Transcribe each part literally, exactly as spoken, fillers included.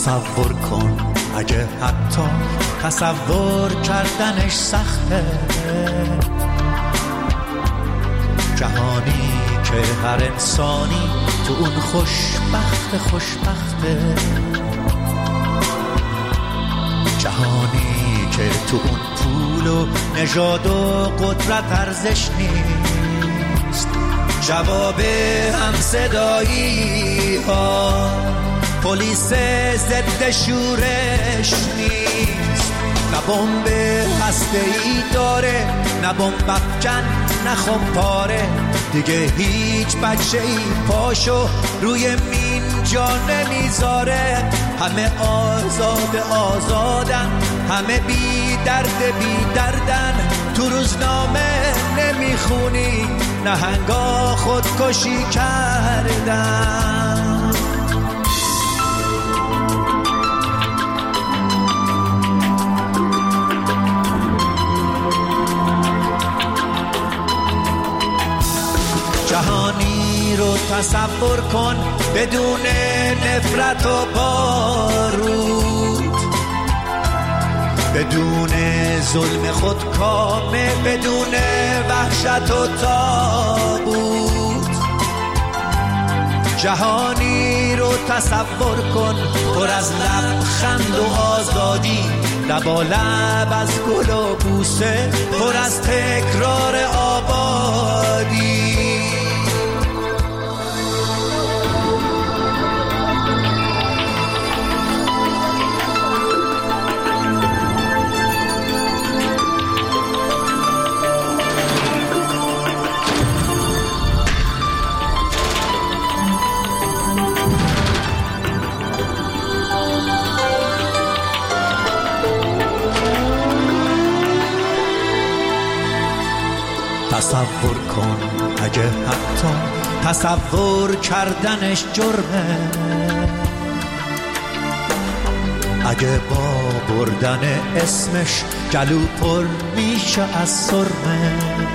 تصور کن اگه حتی تصور کردنش سخته، جهانی که هر انسانی تو اون خوشبخت خوشبخته، جهانی که تو اون پول و نژاد و قدرت ارزش نیست، جواب هم صدایی ها پلیس ضد شورش نیست، نه بمب هسته‌ای داره نه بمب افکن نه خمپاره، دیگه هیچ بچه‌ای پاشو روی مین جا نمیذاره، همه آزاد آزادن، همه بی درد بی دردن، تو روزنامه نمیخونی نهنگا خودکشی کردن. جهانی رو تصور کن بدون نفرت و بارود، بدون ظلم خودکامه، بدون وحشت و تابوت، جهانی رو تصور کن پر از لبخند و آزادی، لبالب از گل و بوسه، پر از تکرار آبادی. تصور کن اگه حتی تصور کردنش جرمه، اگه با بردن اسمش گلو پر میشه از سرمه،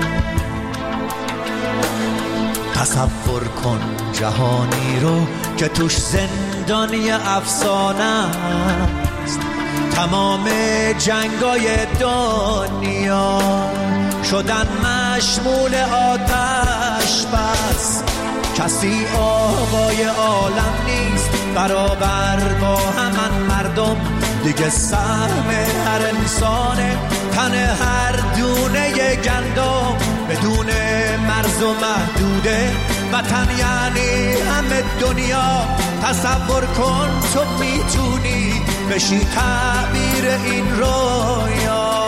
تصور کن جهانی رو که توش زندانی افسانه است، تمام جنگای دنیا شدن مشمول آتش بس، کسی آقای عالم نیست برابر با همان مردم، دیگه سهم هر انسانه تن هر دونه گندم، بدون مرز و محدوده وطن یعنی همه دنیا، تصور کن تو میتونی بشی تعبیر این رویا.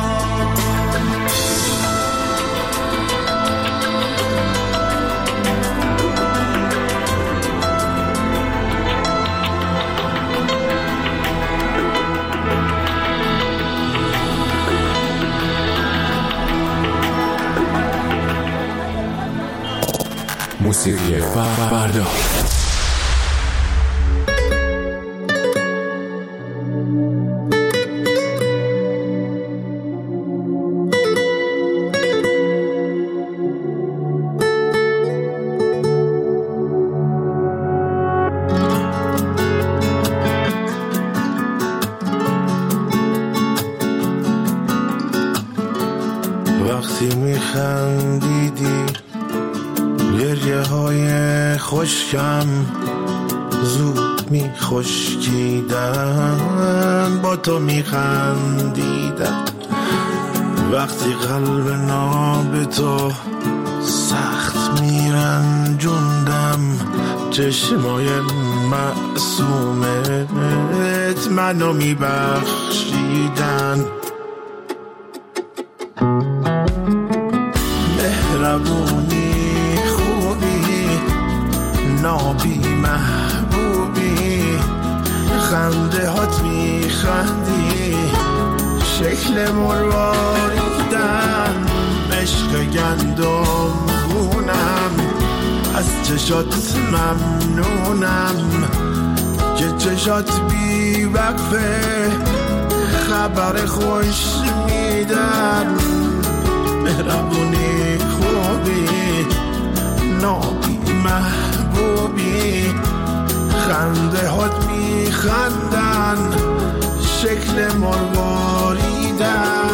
موسیقی فردا. وقتی میخندیدی گریه های خشکم زود میخشکیدن، با تو میخندیدم وقتی قلب ناب تو سخت میرنجوندم، چشمای معصومت منو میبخشیدن، مهربونی خوبی نابی محبوبی، خنده هات میخندی شکل مرواریدن، عشق گندم خونم از چشات ممنونم که چشات بی وقفه خبر خوش میدن، مهربونی خوبی نابی محبوبی، خنده هات میخندن شکل مرواریدن.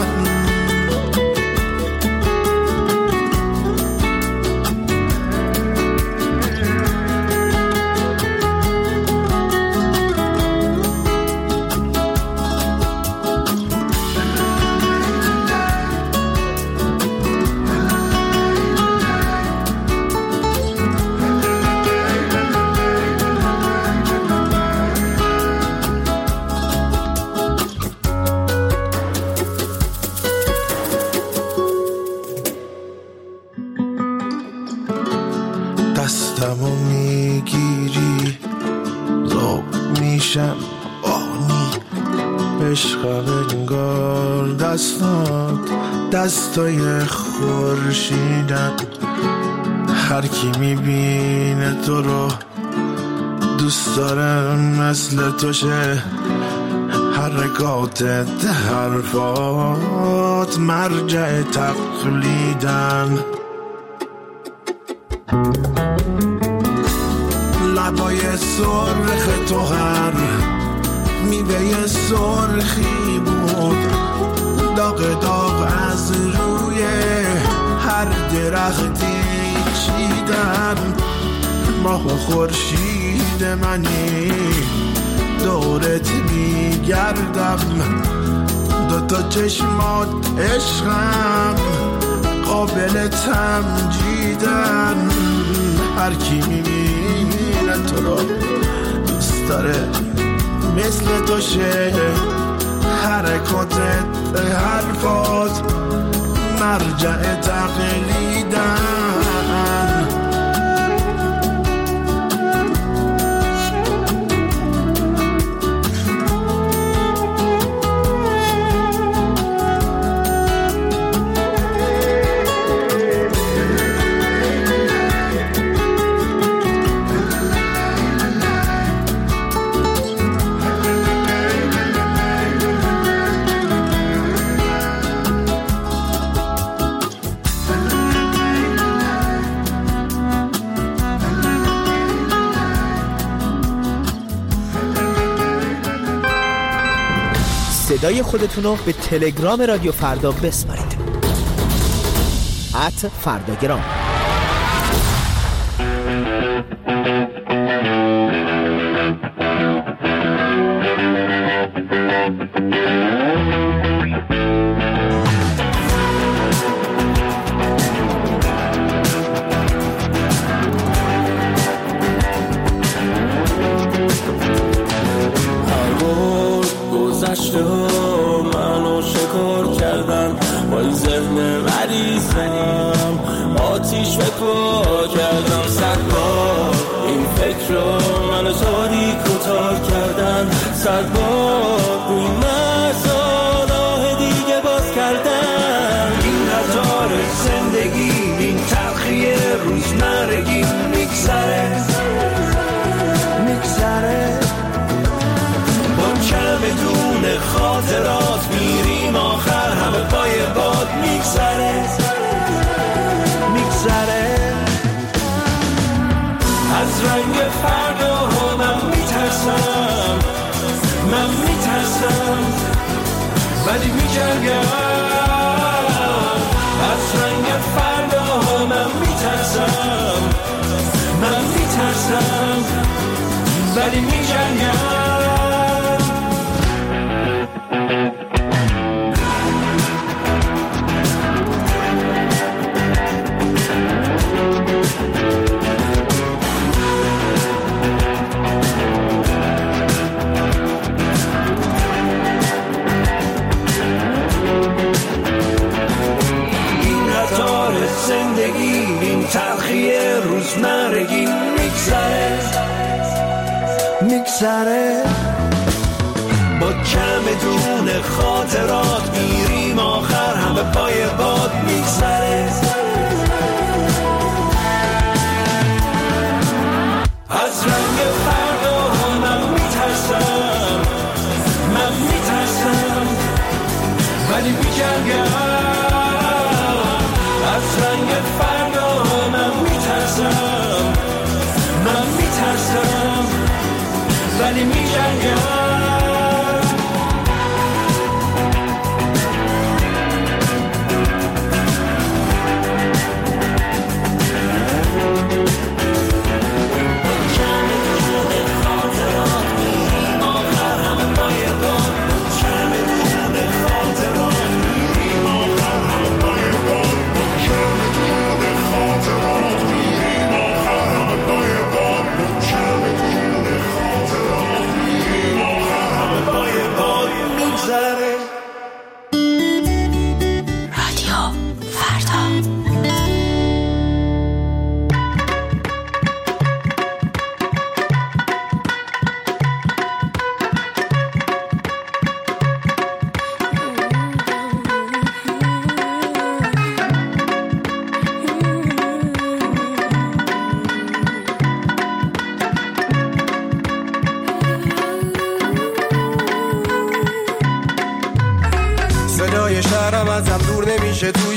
دستمو میگیری ذوق میشم آنی عشقم انگار دستات دستای خورشیدن. هر کی میبینه تو رو دوست داره مثل تو شه. حرکاتت حرفات مرجع تقلیدن. لبای سرخ تو هر میوه سرخی بود. داغ داغ از روی هر درختی چیدن. ماه و خورشید منی دورت میگردم. دوتا چشمات عشقم قابل تمجیدن. هر کی میبینه تو رو دوست داره مثل تو شه. حرکاتت حرفات مرجع تقلیدن. صدای خودتون رو به تلگرام رادیو فردا بسپارید. ات فرداگرام. منو شکار کردن با ذهن مریضم. آتیش به پا کردم صد بار. این فکر رو منو تاریک و تار کردن. صد بار این مرزا راه دیگه باز کردن. این قطار زندگی این تلخی روزمرگی میگذره میگذره. با چمدون خاطرات میریم آخر همه پای باد میگذره میگذره. از رنگ فردا ها من میترسم من میترسم ولی میجنگم. از رنگ فردا ها من میترسم من میترسم ولی میجنگم. روزمرگی میگذره میگذره. با چمدون خاطرات میریم آخر همه پای باد میگذره. از رنگ فردا ها من میترسم من میترسم ولی میجنگم. از رنگ فردا ها من میترسم من میترسم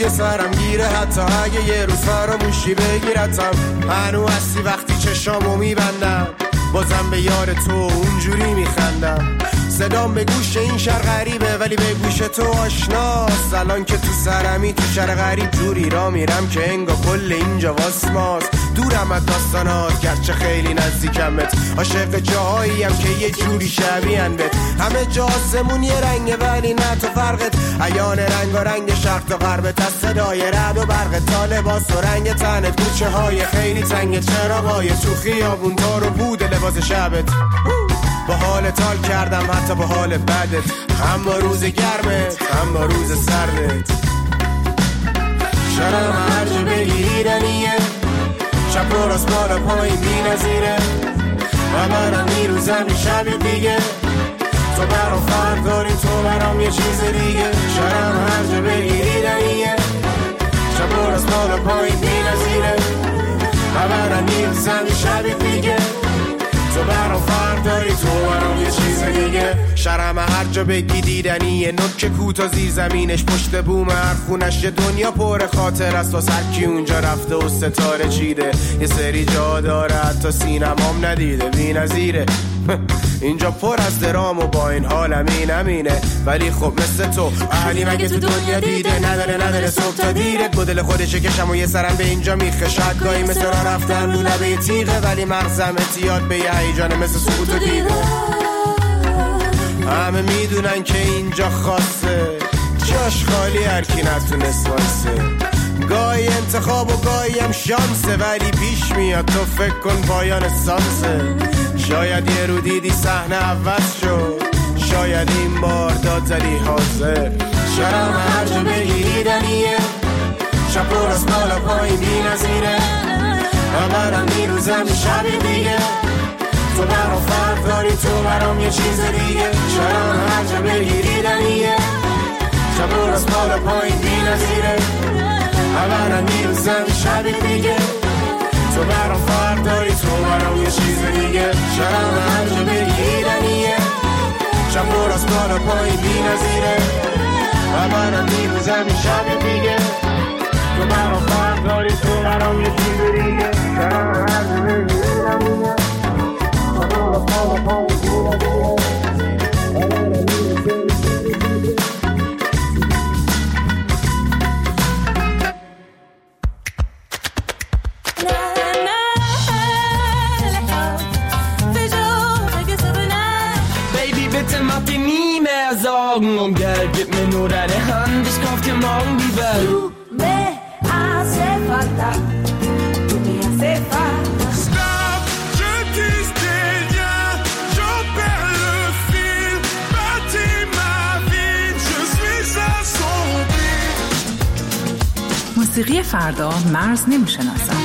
دیگه سرم گیره، حتی اگه یه روز فراموشی بگیرتم. هنو هستی وقتی چشامو میبندم، بازم به یار تو اونجوری میخندم. صدام به گوش این شهر غریبه ولی به گوش تو آشناست. الان که تو سرمی تو شهر غریب جوری را میرم که انگا کل اینجا واسماست. دورم از داستانات گرچه خیلی نزدیکمت، عاشق جاهاییم که یه جوری شبیهن بهت. همه جا آسمون یه رنگه ولی نه تو فرقت، عیان رنگ و رنگ شرق تا غربت. از صدای رعد و برق تا لباس و رنگ تنت، کوچه های خیلی تنگ، چراغای تو خیابون تا رو بود لباس شبت. با حال تال کردم حتی با حال بدت، هم با روز گرمت هم با روز سردت. شرم هر جا بگیریدنیه، چپ و راست بالا پایین بی نظیره. و منم میروزم این شب دیگه، تو برام فرق داری تو برام یه چیز دیگه. شرم هر جا بگیریدنیه، چپ و راست بالا پایین بی نظیره. و منم میروزم این شب دیگه، تو برام فرق داری تو برام یه چیز دیگه. شرم هر جا بگی دیدنیه، نوک کوتا زیر زمینش پشت بوم هر خونش. یه دنیا پر خاطر است و سر کی اونجا رفته و ستاره چیده. یه سری جا داره حتی سینمام ندیده، بی نظیره. اینجا پر از درام و با این حالم این امینه. ولی خب مثل تو اهلی مگه تو دنیا دیده، نداره نداره صبح تا دیره. گدل خودشه کشم و یه سرم به اینجا میخه. شاید گاهی مثل را رفتم رو لبه تیغه، ولی مغزم اتیاد به یه هیجانه مثل سقوط و دیده. همه میدونن که اینجا خاصه، جاش خالی هر کی نتونست واسه. گاهی انتخاب و گاهی هم شانسه، ولی پیش میاد تو فکر کن پایان سانسه. شاید یه رو دیدی صحنه عوض شد، شاید این بار داد زدی حاضر. شرم هر جا بگیریدنیه، شب و راست بالا پایین بی نظیره. و برم میروزم این شب دیگه، تو برام فرق داری تو برام یه چیز دیگه. شرم هر جا بگیریدنیه، شب و راست بالا پایین بی نظیره. و برم میروزم این شب دیگه، تو برام فرق داری تو برام یه چیز دیگه. شرم هر جا بگیریدنیه، شب و راست بالا پایین بی نظیره. و برم میروزم این شب دیگه، تو برام فرق داری تو برام یه چیز دیگه. شرم هر جا بگیریدنیه، شب و راست بالا پایین بی نظیره. Sorgen um Geld, gib mir nur deine Hand, ich kauf dir morgen die Welt. Du me hace falta, tu me hace falta. Stop, je tisse des liens, j'en perds le fil. Bâtis ma vie, je suis assombri. موسیقی فردا مرز نمیشناسد.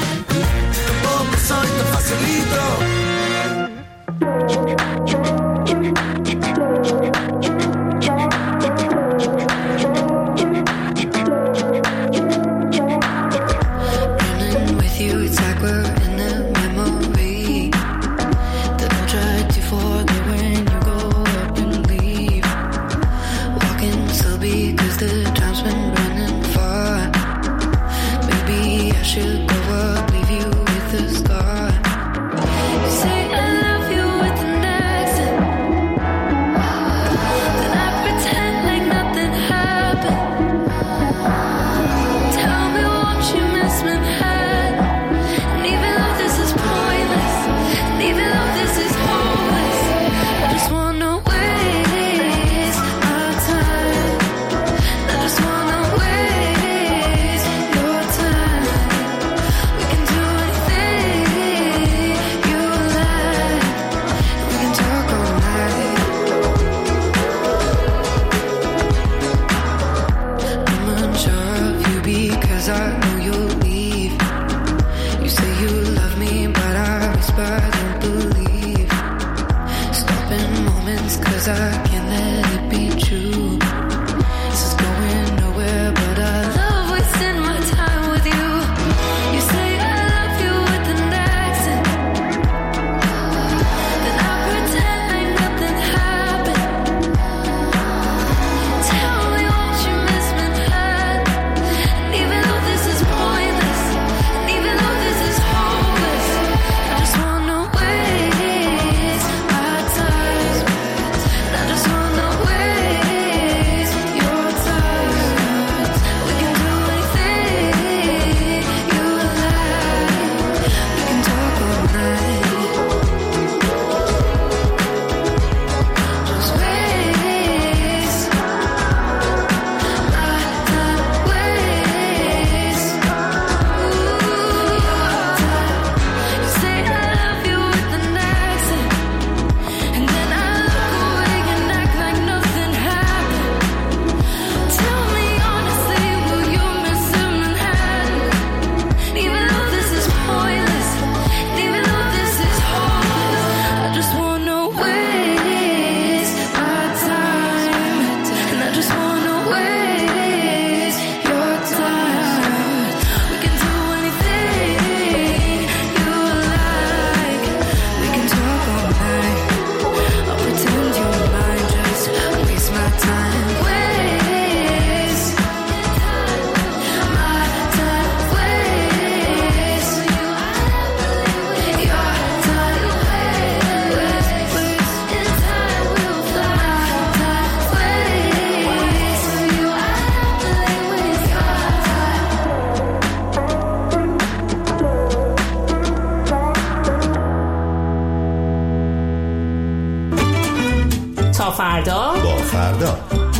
فردا با فردا.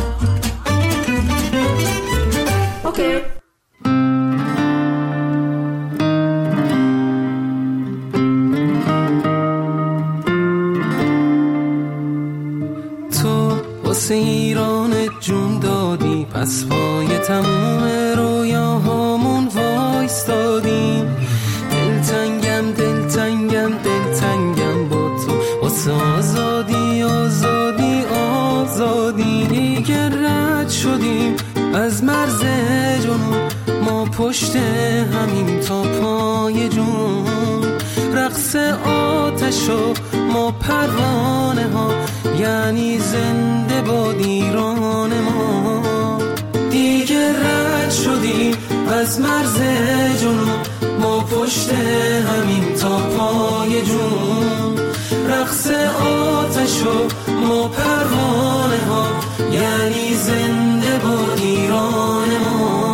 اوکی. تو واسه ایران جون دادی، پس پای تموم رویاهامون وایستادیم. دلتنگم دلتنگم دلتنگم با تو، واسه آزادی آزادی آزادی. دیگه رد شدیم از مرز جنون، ما پشت همین تا پای جون. رقص آتش و ما پروانه ها، یعنی زنده باد ایران ما. دیگه رد شدیم از مرز جنون، ما پشت همین تا پای جون. رقص آتش و ما پروانه ها، یعنی زنده باد ایران ما.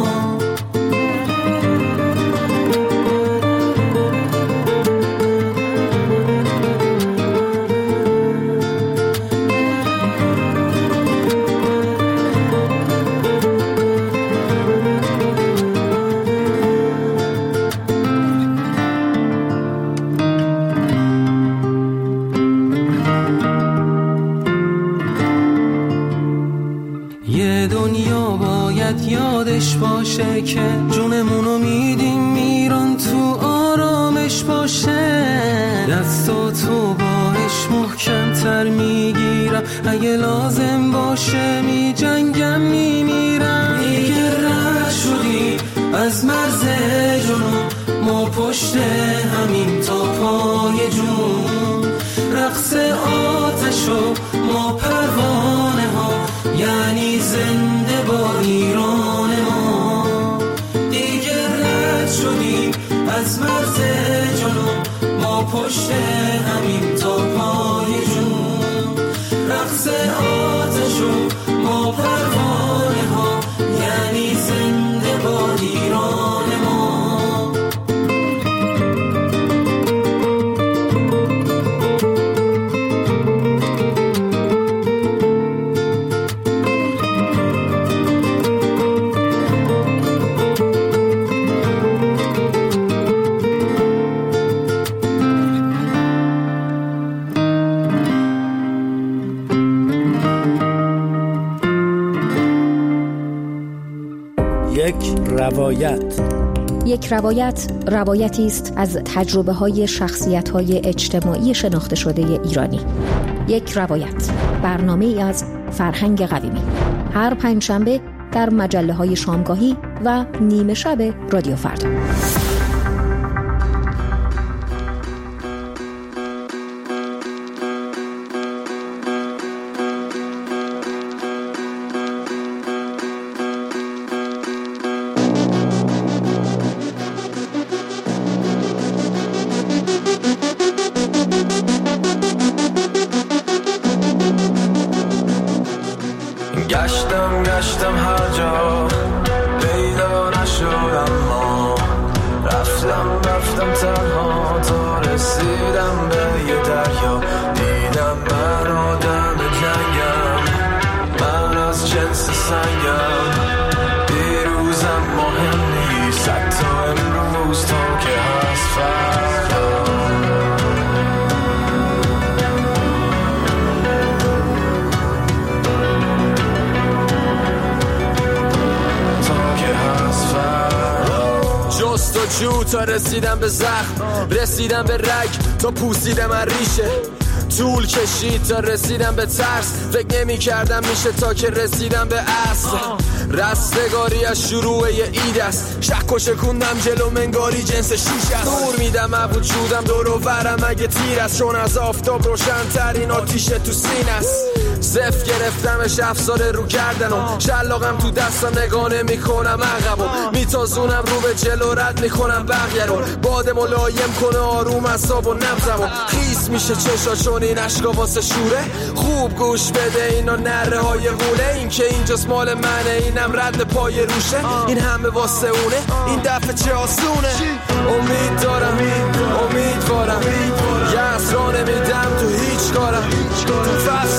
یادش باشه که جونمونو میدیم ایران، تو آرامش باشه. دستاتو باش محکم تر میگیرم، اگه لازم باشه می جنگم میمیرم. دیگه رد شدی از مرز جنون، ما پشت همین تا پای جون. رقص آتش و ما پروانه ها، یعنی زنده با ایران ما. دیگه رد شدیم از مرز جنون، ما پشت همین تا پای جون. رقص آتش و ما پروانه ها، یعنی زنده با ایران ما. یک روایت. یک روایت روایتی است از تجربه های شخصیت های اجتماعی شناخته شده ایرانی. یک روایت، برنامه ای از فرهنگ قویمی، هر پنجشنبه در مجله های شامگاهی و نیمه شب رادیو فردا. گشتم گشتم هر جا پیدا نشد، اما رفتم رفتم تنها تا رسیدم به یه دریا. دیدم من آدم جنگم، من از جنس سنگم. دیروزم مهم نیست حتی امروز تا که هست فردا. جستجو تا رسیدم به زخم، رسیدم به رگ تا پوسیدم از ریشه. طول کشید تا رسیدم به ترس، فکر نمی کردم میشه تا که رسیدم به اصل. رستگاری از شروع یه اید است، شک و شکوندم جلو منگاری جنس شیش است. دور میدم از وجودم دور و برم اگه تیر است، چون از آفتاب روشن ترین آتیشه تو سینه است. صف گرفتمش افسار رو کردنم، شلاقم تو دستم نگانه میکنم عقبم، میتازونم رو به جلو رد میکنم بقیه رو. باد ملایم کنه آروم اعصاب و نبضمو، خیس میشه چشا چون این عشقا واسه شوره. خوب گوش بده اینا نره های غوله، این که اینجاست مال منه اینم رد پای روشه. این همه واسه اونه این دفعه چه آسونه. امید دارم امیدوارم یه اسرا نمیدم تو هیچ کارم. تو فصل بر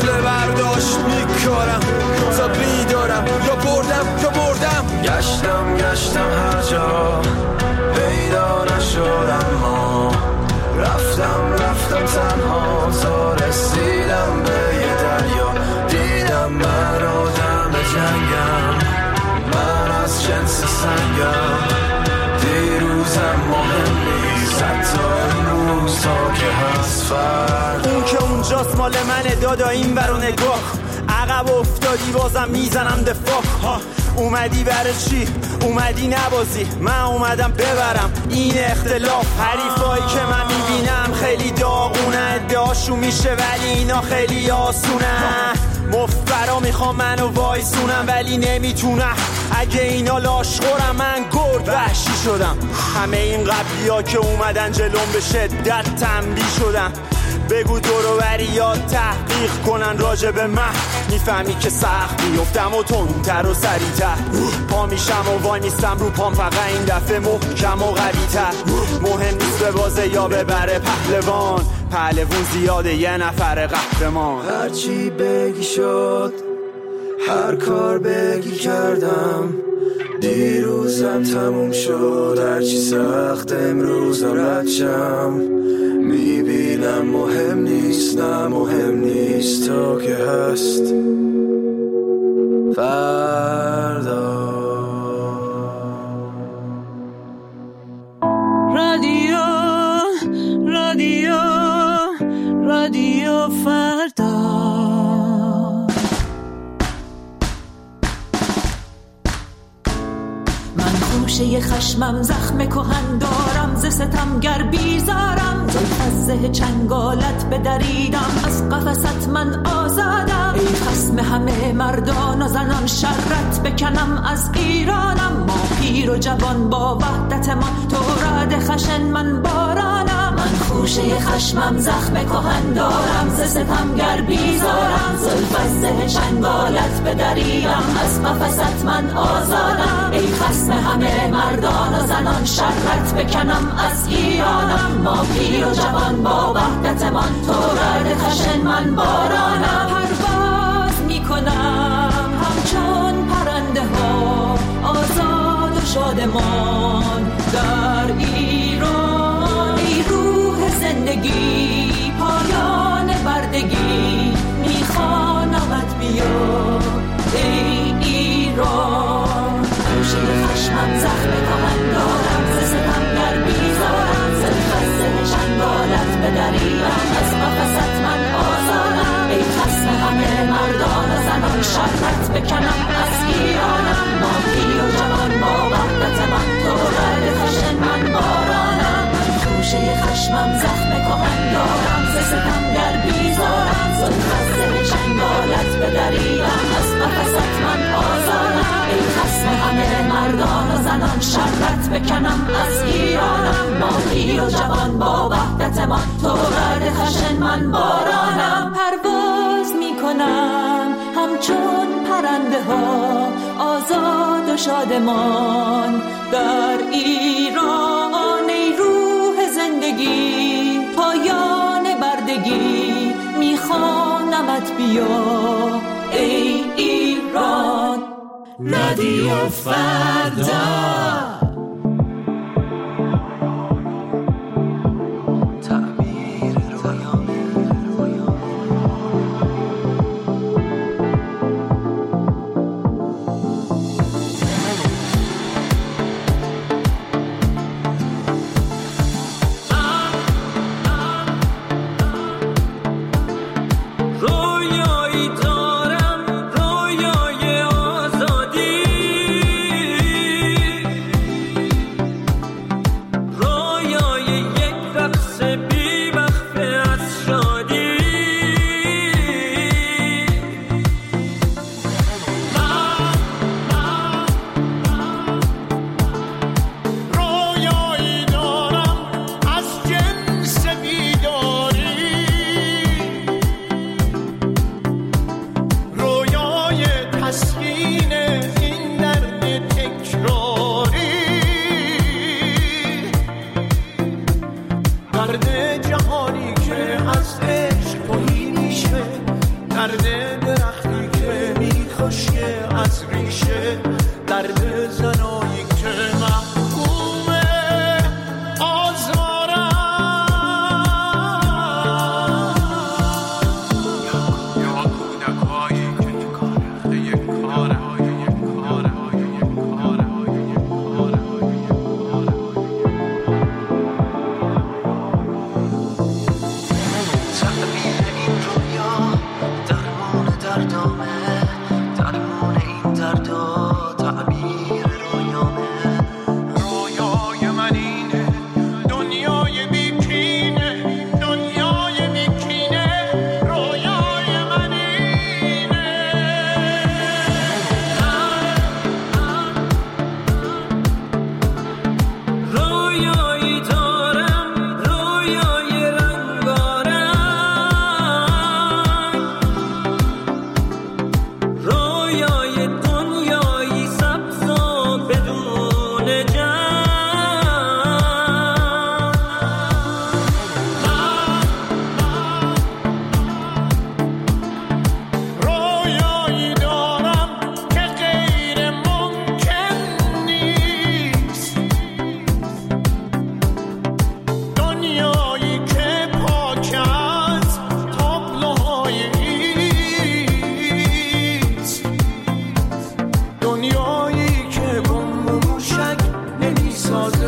برداشت میکنم تا بیدارم، یا بردم یا بردم. گشتم گشتم هر جا پیدا نشد، اما رفتم رفتم تنها تا رسیدم به یه دریا. دیدم من آدم جنگم، من از جنس سنگم. دیروزم مهم نیست حتی امروز تا که هست فردا. اون که اونجاست مال منه دادا، این برو نگاه. عقب افتادی بازم میزنم دفاع. اومدی برای چی؟ اومدی نبازی، من اومدم ببرم این اختلاف. حریفایی که من میبینم خیلی داغونه، ادعاشون میشه ولی اینا خیلی آسونه. مفبرا میخوام منو وایسونم ولی نمیتونم. اگه اینا لاشخورم من گرد وحشی شدم. همه این قبلی ها که اومدن جلوم به شدت تنبیه شدن. بگو دورو بریات تحقیق کنن راجع به من، میفهمی که سخت بیفتم و تندتر و سریعتر. پا میشم و وای میستم رو پام، فقط این دفعه محکم و قوی‌تر. مهم نیست به بازه یا ببره پهلوان، پهلوون زیاده یه نفر قهرمان. هرچی بگی شد، هر کار بگی کردم. دیروزم تموم شد، هرچی سخت امروزم ردشم. میبینم مهم نیست، نه مهم نیست تا که هست فردا. رادیو رادیو رادیو فردا. خوشه خشمم زخم کهن دارم، ز ستمگر بیزارم. زلف زه چنگالت بدریدم، از قفست من آزادم. ای خصم همه مردان و زنان، شرت بکنم از ایرانم. ما پیر و جوان با وحدت من، تو رعد خشن من بارانم. من خوشه خشمم زخم کهن دارم، ز ستمگر بیزارم. زلف زه چنگالت بدریدم، از قفست من آزادم. ای خصم همه مردان و زنان، شرت بکنم از ایرانم. ما پیر و جوان با وحدت من، تو رعد خشن من بارانم. پرواز میکنم همچون پرنده ها، آزاد و شادمان در ایران. ای روح زندگی، پایان بردگی، میخوانمت بیا ای ایران. خوشه خشمم زخم کهن دارم، ز ستمگر بیزارم. زلف زه چنگالت بدریدم، از قفست من آزادم. ای خصم همه مردان و زنان، شرت بکنم از ایرانم. ما پیر و جوان با وحدت من، تو رعد خشن من بارانم. من خوشه خشمم زخم کهن دارم، ز ستمگر بیزارم. زلف زه چنگالت بدریدم، از قفست من آزادم. ای خصم همه مردان و زنان، شرت بکنم از ایرانم. ما پیر و جوان با وحدت من، تو رعد خشن من بارانم. پرواز میکنم همچون پرنده ها، آزاد و شادمان در ایران. ای روح زندگی، پایان بردگی، میخوانمت بیا ای ایران. رادیو فردا.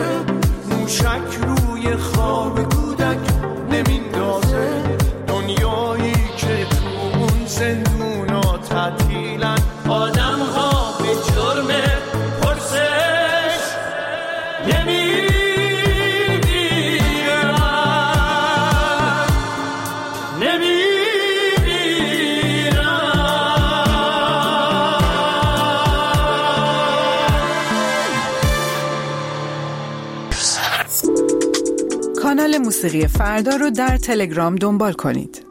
موشک روی خواب کودک نمیندازه دنیایی که تو اون زندونا تعطیلن آدم ها به جرم پرسش نمیمیرن نمیمیرن کانال موسیقی فردا رو در تلگرام دنبال کنید.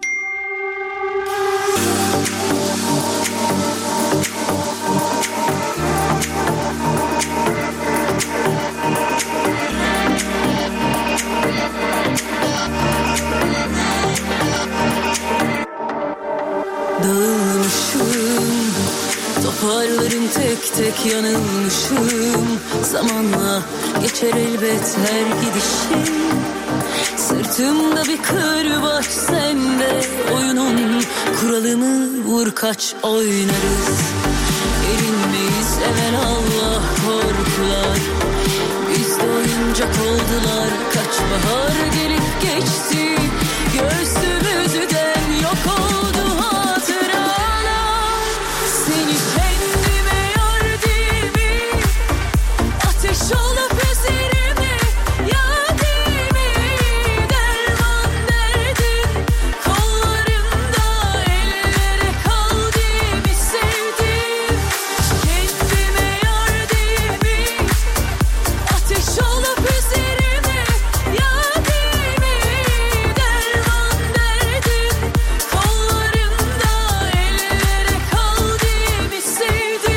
Dağılmışım, toparlarım tek tek yanılmışım. Zamanla geçer elbet her gidişim. Sırtımda bir kır var sende. Oyunun kuralımı vur kaç oynarız. Erinmeyiz evelallah korkular. Bizde oyuncak oldular. Kaç bahar gelip geçti. Göğsümüzden yok oldu hatıralar. Seni kendime yar değil mi? Ateş olup üzerime yar değil mi? Derman derdin kollarımda ellere kaldı mi sevdim? Kendime yar değil mi? Ateş olup üzerime yar değil mi? Derman derdin kollarımda ellere kaldı mi sevdim?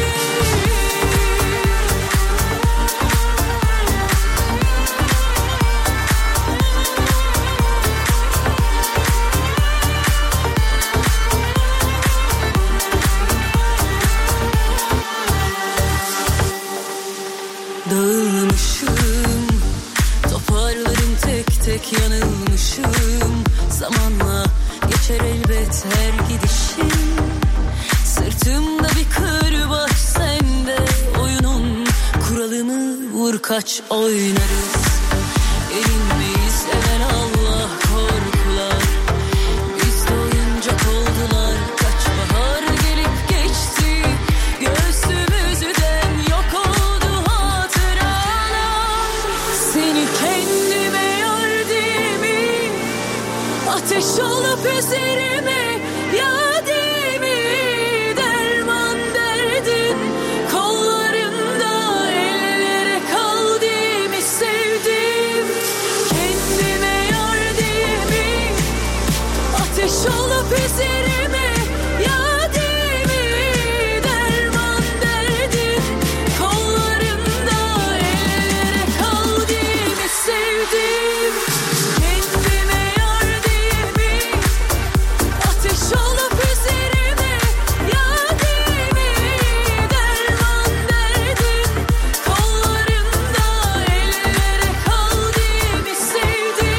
Dağılmışım, toparlarım tek tek yanılmışım. Zamanla geçer elbet her gidişim. Sırtımda bir kır var sende. Oyunun kuralını vur kaç oynarız. Erinmeyiz evelallah korkular. Bizde oyuncak oldular. Kaç bahar gelip geçti. Göğsümüzden yok oldu hatıralar. Seni kendime yar değil mi? Ateş olup üzerime yar değil mi? Derman derdin kollarımda ellere kaldı mi sevdim? Kendime yar değil mi? Ateş olup üzerime yar değil mi? Derman derdin kollarımda ellere kaldı mi sevdim? Kendime yar değil mi? Ateş olup üzerime yar değil mi? Derman derdin kollarımda ellere kaldı mi sevdim?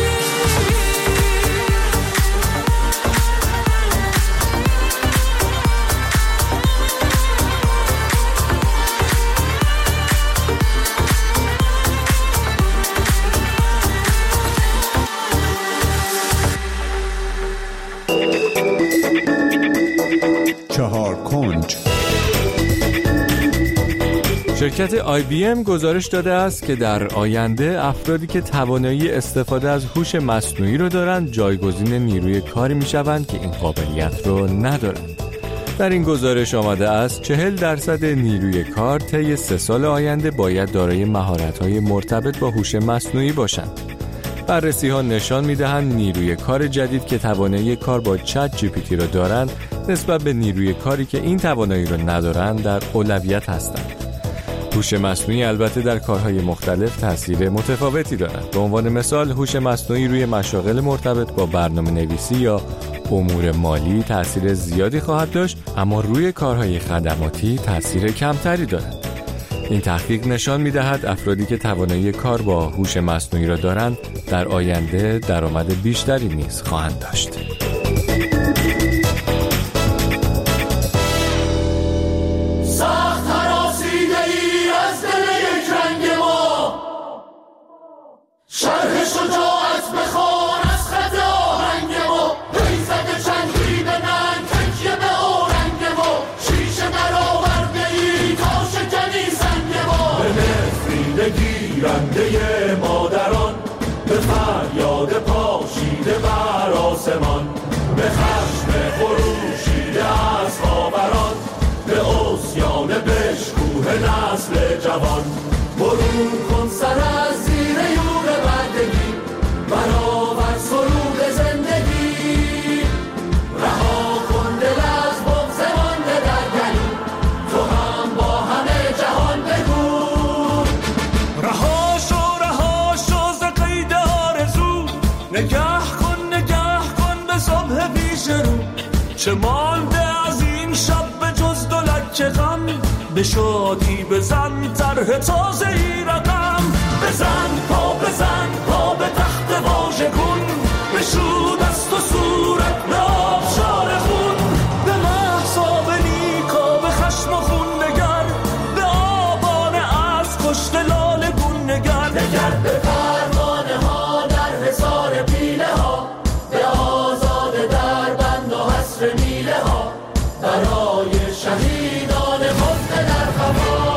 چهار کنج. شرکت آی بی ام گزارش داده است که در آینده افرادی که توانایی استفاده از هوش مصنوعی رو دارن جایگزین نیروی کاری میشوند که این قابلیت رو ندارند. در این گزارش آمده است چهل درصد نیروی کار طی سه سال آینده باید دارای مهارت‌های مرتبط با هوش مصنوعی باشند. بررسی‌ها نشان می‌دهند نیروی کار جدید که توانایی کار با چت جی پی تی را دارند نسبت به نیروی کاری که این توانایی را ندارند در اولویت هستند. هوش مصنوعی البته در کارهای مختلف تاثیر متفاوتی دارد. به عنوان مثال هوش مصنوعی روی مشاغل مرتبط با برنامه نویسی یا امور مالی تاثیر زیادی خواهد داشت، اما روی کارهای خدماتی تاثیر کمتری دارد. این تحقیق نشان می‌دهد افرادی که توانایی کار با هوش مصنوعی را دارند در آینده درآمد بیشتری نیز خواهند داشت. سخت هراسیده‌ای از دل یک رنگ ما ناله گیرنده مادران، به فریاد پاشیده بر آسمان، به خشم خروشیده از خاوران، به عصیان بشکوه نسل جوان. برون کن سر از زیر یوغ بردگی، برآور سرود زندگی، رها کن دل از بغض مانده در گلو، تو هم با همه جهان بگو. رها شو رها شو ز قید آرزو، نگه کن نگه کن به صبح پیش رو، چه مانده از این شب به جز دو لکه غم، به شادی بزن طرح تازه ای رقم، بزن پا بزن پا به تخت واژه کن، بشو دست و صورت به آبشار خون، به محصاب نیکا به خشم و خون نگر، به آبان از کشت لاله گون نگر، نگر به پروانه ها در حصار پیله ها، به آزاده در بند و حصر میله ها، برای شهیدان خفته در خفا.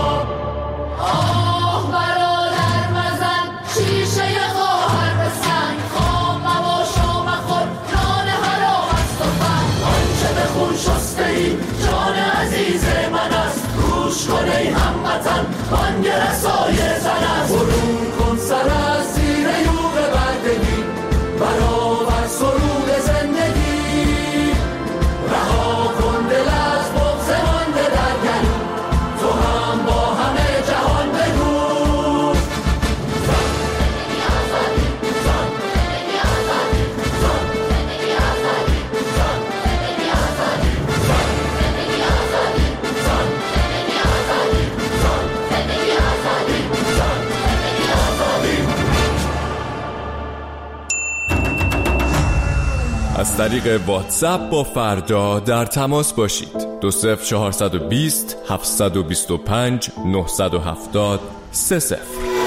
آه برادر مزن شیشه خواهر به سنگ، خام مباش و مخور نان حرام است و فن، آنچه به خون شسته ای جان عزیز من است، گوش کن ای هموطن بانگ رسای زن است. برون کن سر از زیر یوغ بردگی، برآور سرود زندگی، رها کن دل از بغض مانده در گلو، تو هم با همه جهان بگو. زن زندگی آزادی، زن زندگی آزادی، زن زندگی آزادی، زن زندگی آزادی، زن زندگی آزادی، زن زندگی آزادی، زن زندگی آزادی، زن زندگی آزادی. از طریق واتساپ با فردا در تماس باشید. دو صفر چهارصد و بیست هفتصد و بیست و پنج نهصد و هفتاد سه صفر.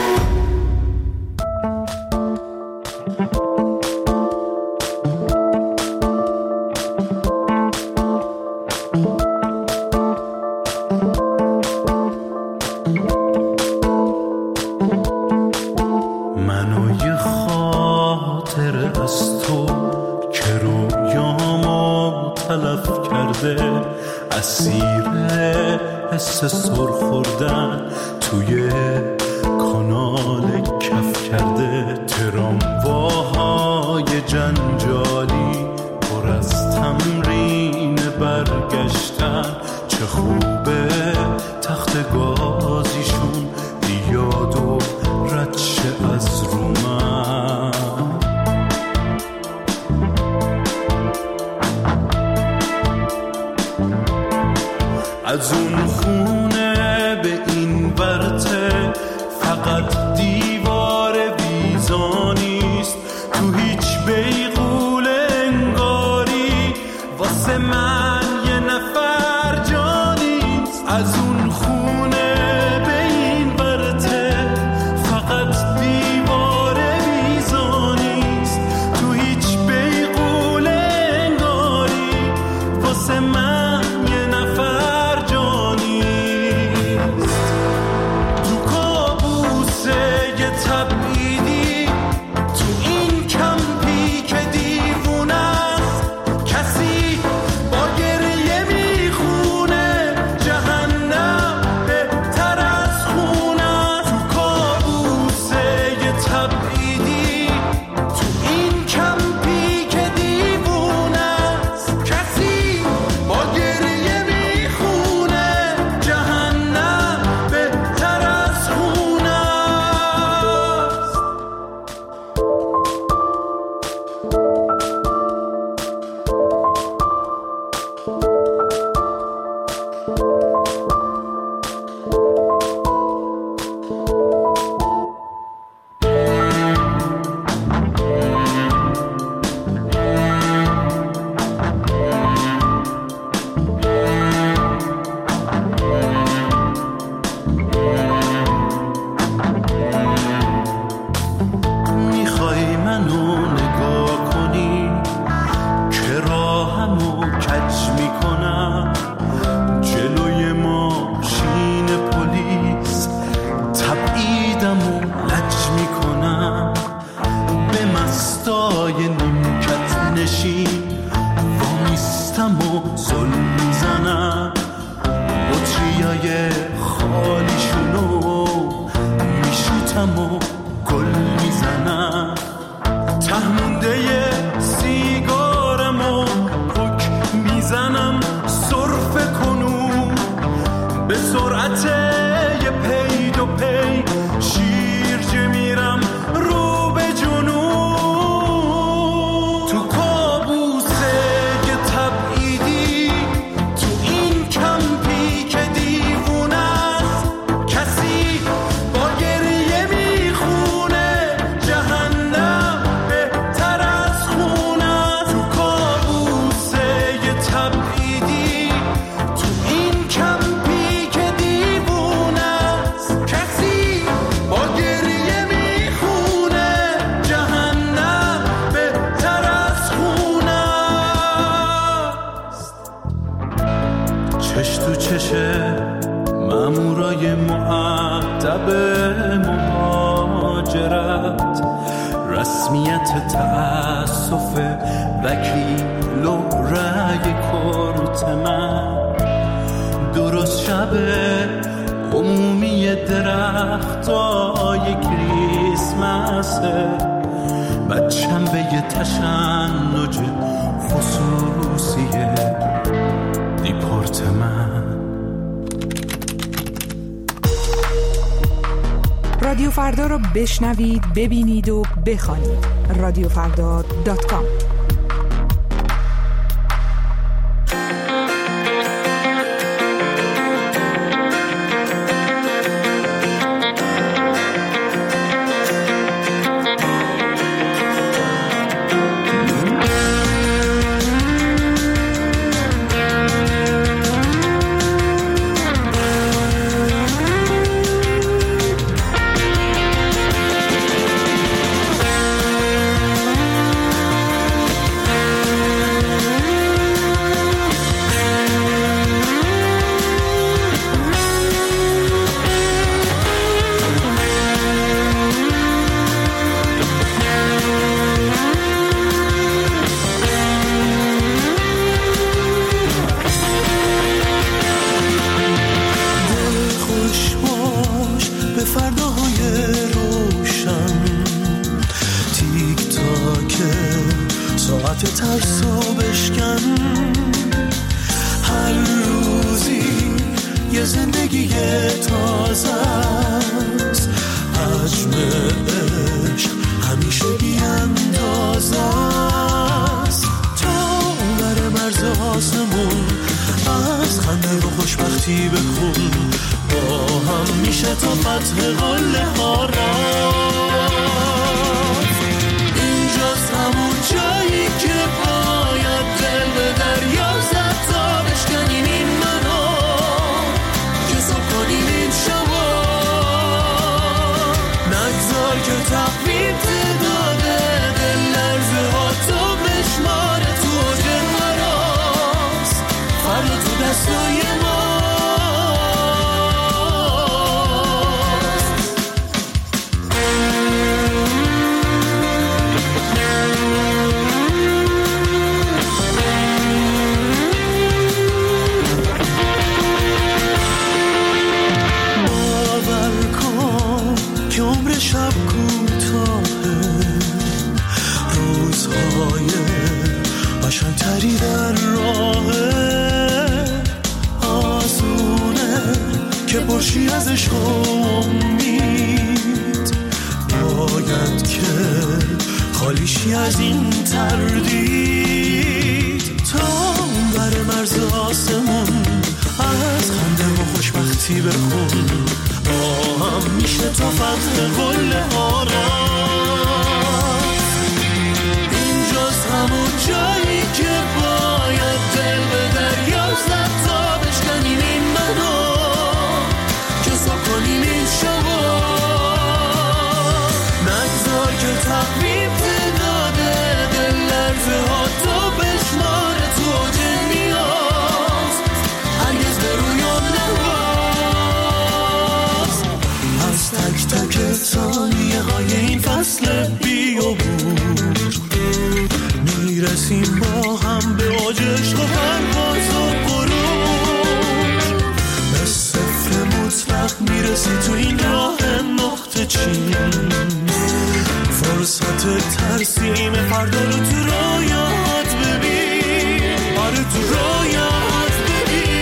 منو یه خاطر از تو که رویامو تلف کرده، اسیر حس سر خوردن توی کانال کف کرده، ترامواهای جنجالی پر از تمرین برگشتن، چه خوبه تخت گازیشون بیاد و رد شه از رو من. از اون خونه به این ورته فقط دیوار ویزا نیست، تو هیچ بیغول انگاری واسه من یه نفر جا نیست. از اون خونه به این ورته فقط دیوار ویزا نیست، تو هیچ بیغول انگاری واسه من یه نفر جا نیست. تو کابوس یه ماتم و گل میزنم، تهمونده سیگارم و پک میزنم، سرفه کنو به سرعت یه پی دو پی، شیرجه میرم رو به جنوب، تو کابوسه که تبعیدی، تو این کمپی که دیوونه است، کسی با گریه میخونه جهنم بهتر از خونه است، تو کابوسه که تبعیدی، تو این کمپی که دیوونه است، کسی با گریه میخونه جهنم بهتر از خونه است. چش تو چش مامورای مؤدب مهاجرت، رسمیت تأسف وکیل و رأی کرت من، درست شب عمومی درختای کریسمسه، بچم به یه تشنج خصوصی دیپورت من. رادیو فردا رو بشنوید، ببینید و بخوانید. رادیو فردا دات کام. میرسی تو این راه نقطه چی باشیم، فرصت ترسیم فردا رو تو رویات ببین، آره تو رویات ببین.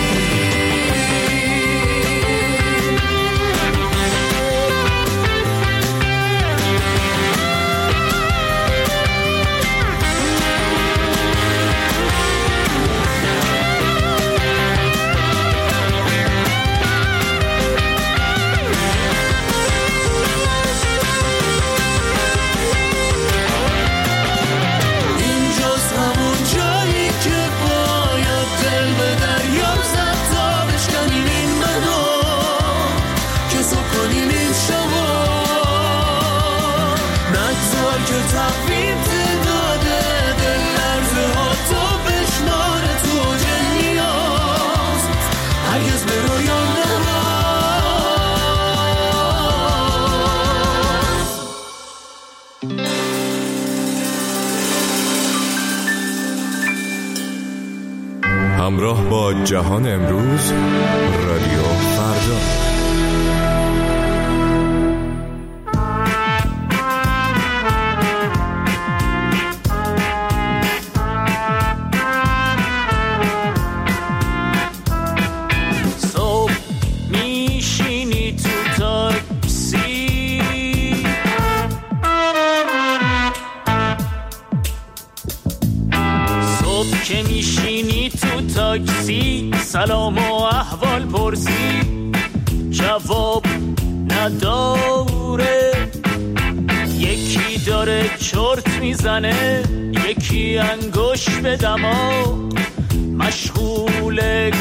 همراه با جهان امروز، رادیو فردا. صبح میشینی تو تاکسی، صبح که میشینی تو تاکسی، سلام و احوال پرسی، جواب نداره، یکی داره چرت میزنه، یکی انگوش به دماغ مشغول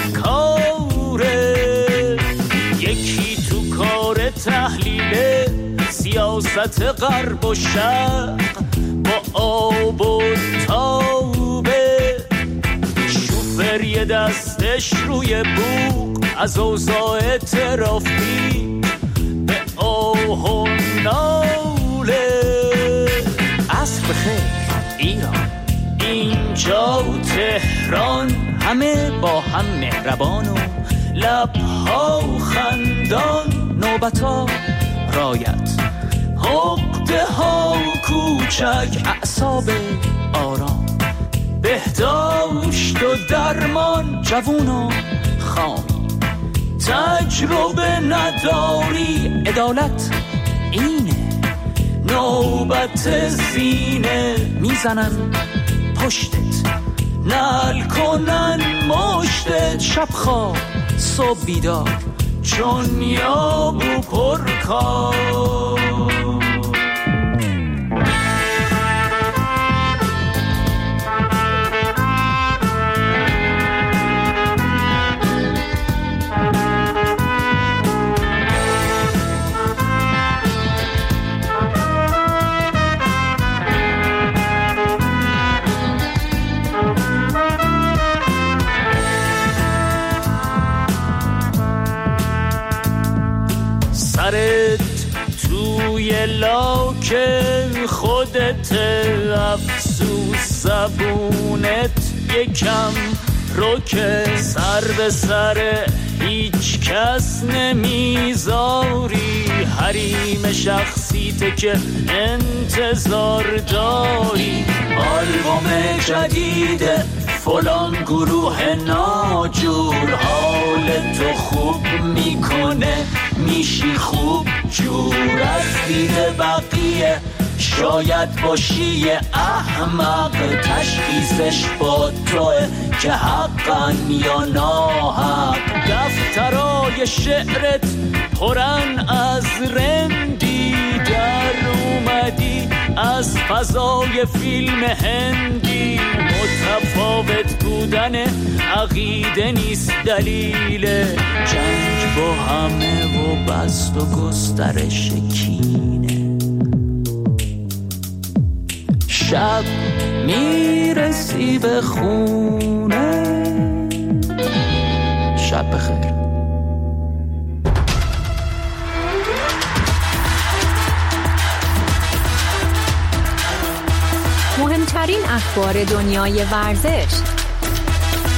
کاره، یکی تو کار تحلیل سیاست غرب و شرق با آب و تابه، شوفر یه دستش روی بوق از اوضاع ترافیک به آه و ناله. عصر بخیر ایران، اینجا تهران، همه با هم مهربان و لبها خندان، نوبتا رایت، عقده ها کوچک، اعصاب آرام، بهداشت و درمان، جوون و خامی، تجربه نداری، عدالت اینه، نوبت زینه، میزنن پشتت، نل کنن مشتت، شب خواب صبح بیدار، چون یابو پرکار. سرت توی لاک خودت، افسوس زبونت یکم روکه، سر به سر هیچ کس نمیذاری، حریم شخصیت که انتظار داری، آلبوم جدید فلان گروه ناجور، حال تو خوب میکنه، میشی خوب جور، از دید بقیه شاید باشی احمق، تشخیصش با توه که حقا یا ناحق، دفترای شعرت پرن از رندی، در اومدی از فضای فیلم هندی، متفاوت بودن عقیده نیست دلیل جنگ با همه و بست و گسترش کینه، شب میرسی به خونه. شب بخیر. مهمترین اخبار دنیای ورزش،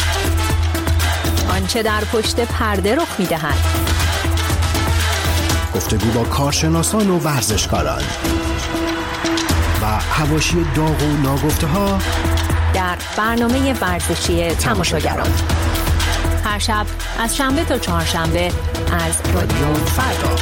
آنچه در پشت پرده رخ می‌دهد، گفتگو با کارشناسان و ورزشکاران و حواشی داغ و ناگفته ها در برنامه ورزشی تماشاگران هر شب از شنبه تا چهارشنبه از رادیو فردا.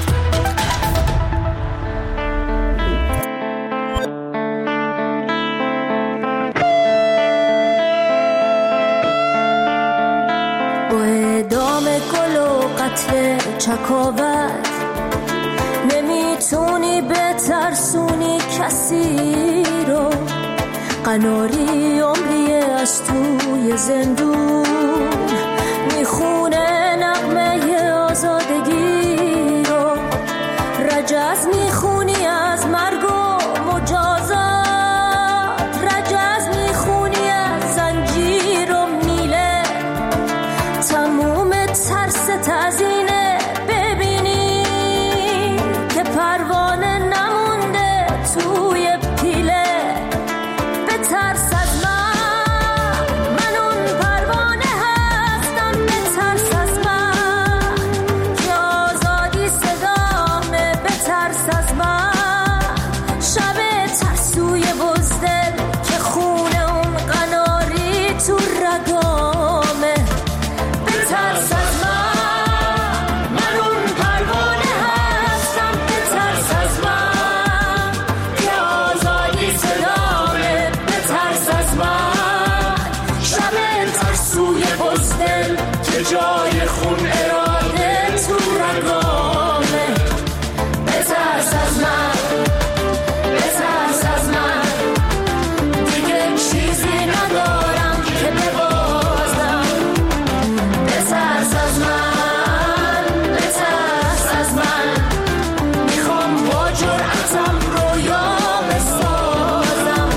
با اعدام گل و قتل چکاور نمیتونی بترسونی کسی رو، قناری عمری از توی زندون میخونه نغمه آزادگی رو، رجز میخونی از مرگ و مجازات، رجز میخونی از زنجیر و میله، تموم ترست از اینه ببینی که پروانه نمونده توی پیله. بترس از من، من اون پروانه هستم، بترس از من که آزادی صدامه، بترس از من شب ترسوی بزدل که خونه اون قناری تو رگامه. بترس از من، من اون پروانه هستم، بترس از من که آزادی صدامه، بترس از من شب ترسوی بزدل که جای خون اراده تو رگامه. بترس از من، بترس از من، دیگه چیزی ندارم که ببازم. بترس از من، بترس از من، میخوام با جرأتم رویا بسازم.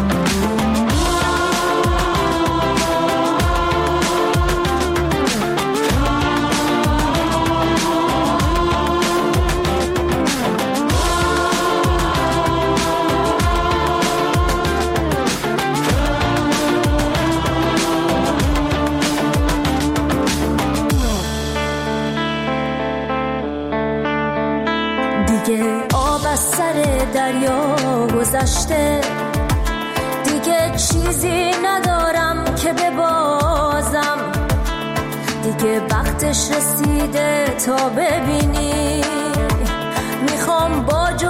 دیگه آب از سر دریا گذشته، دیگه چیزی ندارم که ببازم، دیگه وقتش رسیده تا ببینی، میخوام با